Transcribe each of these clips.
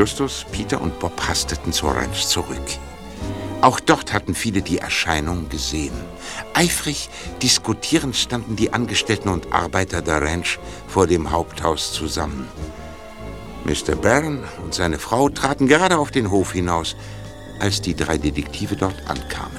Justus, Peter und Bob hasteten zur Ranch zurück. Auch dort hatten viele die Erscheinung gesehen. Eifrig diskutierend standen die Angestellten und Arbeiter der Ranch vor dem Haupthaus zusammen. Mr. Barron und seine Frau traten gerade auf den Hof hinaus, als die 3 Detektive dort ankamen.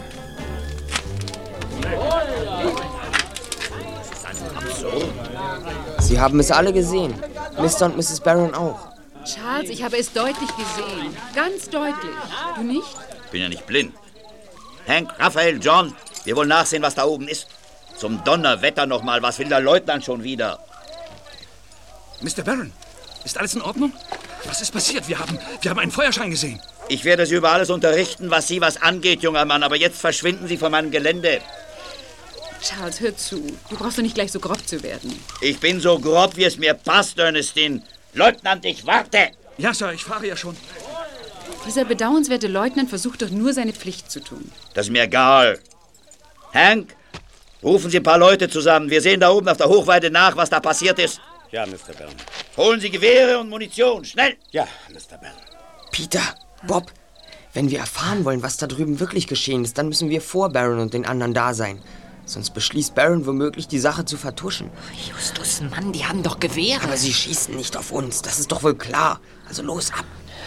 Sie haben es alle gesehen. Mr. und Mrs. Barron auch. Charles, ich habe es deutlich gesehen. Ganz deutlich. Du nicht? Ich bin ja nicht blind. Hank, Raphael, John, wir wollen nachsehen, was da oben ist. Zum Donnerwetter noch mal, was will der Leutnant schon wieder? Mr. Barron, ist alles in Ordnung? Was ist passiert? Wir haben einen Feuerschein gesehen. Ich werde Sie über alles unterrichten, was Sie was angeht, junger Mann. Aber jetzt verschwinden Sie von meinem Gelände. Charles, hör zu. Du brauchst doch nicht gleich so grob zu werden. Ich bin so grob, wie es mir passt, Ernestine. Leutnant, ich warte. Ja, Sir, ich fahre ja schon. Dieser bedauernswerte Leutnant versucht doch nur, seine Pflicht zu tun. Das ist mir egal. Hank, rufen Sie ein paar Leute zusammen. Wir sehen da oben auf der Hochweide nach, was da passiert ist. Ja, Mr. Barron. Holen Sie Gewehre und Munition, schnell. Ja, Mr. Barron. Peter, Bob, wenn wir erfahren wollen, was da drüben wirklich geschehen ist, dann müssen wir vor Barron und den anderen da sein. Sonst beschließt Barron womöglich, die Sache zu vertuschen. Justus, Mann, die haben doch Gewehre. Aber sie schießen nicht auf uns, das ist doch wohl klar. Also los ab.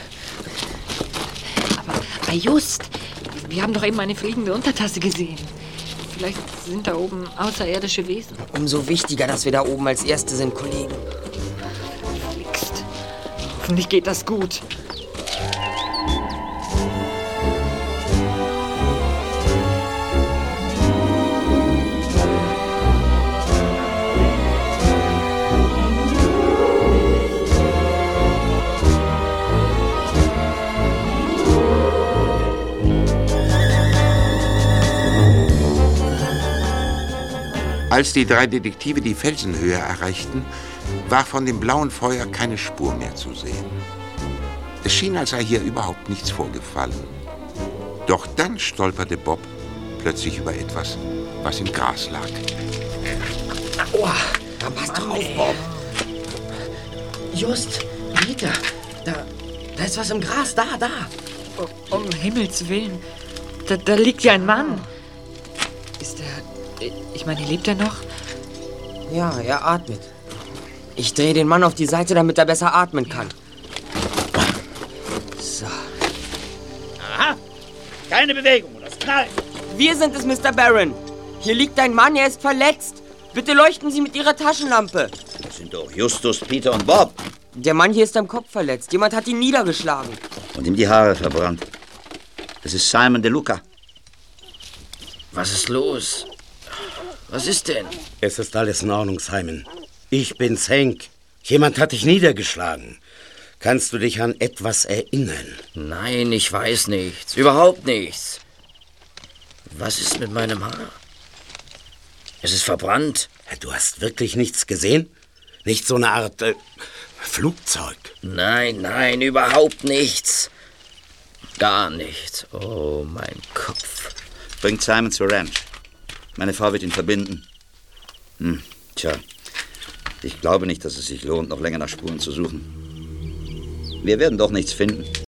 Aber Just, wir haben doch eben eine fliegende Untertasse gesehen. Vielleicht sind da oben außerirdische Wesen. Umso wichtiger, dass wir da oben als Erste sind, Kollegen. Verflixt. Hoffentlich geht das gut. Als die 3 Detektive die Felsenhöhe erreichten, war von dem blauen Feuer keine Spur mehr zu sehen. Es schien, als sei hier überhaupt nichts vorgefallen. Doch dann stolperte Bob plötzlich über etwas, was im Gras lag. Aua, da pass doch auf, Bob. Just, Peter, da ist was im Gras, da. Oh, um Himmels Willen. Da liegt ja ein Mann. Ist er... Ich meine, lebt er noch? Ja, er atmet. Ich drehe den Mann auf die Seite, damit er besser atmen kann. So. Aha, keine Bewegung, das knallt. Wir sind es, Mr. Barron. Hier liegt ein Mann, er ist verletzt. Bitte leuchten Sie mit Ihrer Taschenlampe. Das sind doch Justus, Peter und Bob. Der Mann hier ist am Kopf verletzt. Jemand hat ihn niedergeschlagen. Und ihm die Haare verbrannt. Das ist Simon De Luca. Was ist los? Was ist denn? Es ist alles in Ordnung, Simon. Ich bin's, Hank. Jemand hat dich niedergeschlagen. Kannst du dich an etwas erinnern? Nein, ich weiß nichts. Überhaupt nichts. Was ist mit meinem Haar? Es ist verbrannt. Du hast wirklich nichts gesehen? Nicht so eine Art Flugzeug? Nein, überhaupt nichts. Gar nichts. Oh, mein Kopf. Bringt Simon zur Ranch. Meine Frau wird ihn verbinden. Tja, ich glaube nicht, dass es sich lohnt, noch länger nach Spuren zu suchen. Wir werden doch nichts finden.